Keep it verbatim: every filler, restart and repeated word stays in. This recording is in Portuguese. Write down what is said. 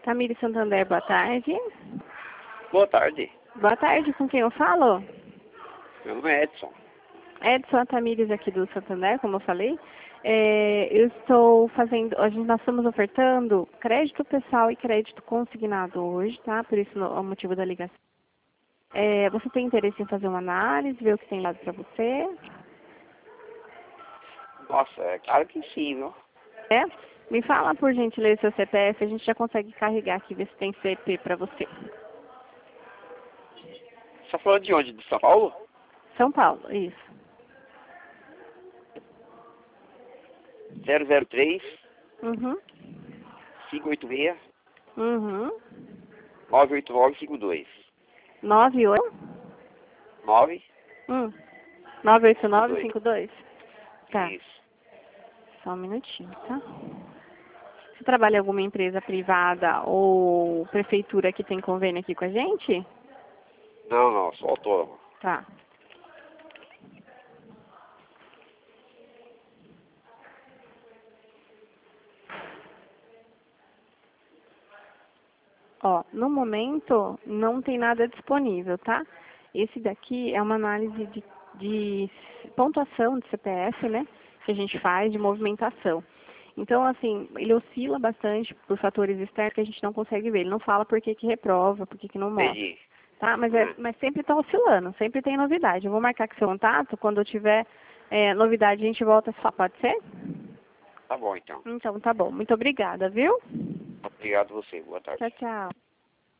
Tamires Santander, boa tarde. Boa tarde. Boa tarde, com quem eu falo? Meu nome é Edson. Edson, a Tamires aqui do Santander, como eu falei. É, eu estou fazendo, a gente, nós estamos ofertando crédito pessoal e crédito consignado hoje, tá? Por isso é o motivo da ligação. É, você tem interesse em fazer uma análise, ver o que tem lado para você? Nossa, é claro que sim, viu? É? Me fala, por gentileza, seu C P F, a gente já consegue carregar aqui, ver se tem C P para você. Você tá falando de onde? De São Paulo? São Paulo, isso. zero zero três, Uhum. cinco oito seis, Uhum. nove oito nove cinco dois. nove oito? nove Hum. nove oito nove cinco dois? Tá. Isso. Só um minutinho, tá? Você trabalha em alguma empresa privada ou prefeitura que tem convênio aqui com a gente? Não, não, sou autônomo. Tá. Ó, no momento não tem nada disponível, tá? Esse daqui é uma análise de, de pontuação de C P F, né? Que a gente faz de movimentação. Então, assim, ele oscila bastante por fatores externos que a gente não consegue ver. Ele não fala por que que reprova, por que que não mostra. Entendi. Tá? Mas, é, Hum. mas sempre está oscilando, sempre tem novidade. Eu vou marcar com seu contato, quando eu tiver é, novidade a gente volta só, pode ser? Tá bom, então. Então, tá bom. Muito obrigada, viu? Obrigado a você. Boa tarde. Tchau, tchau.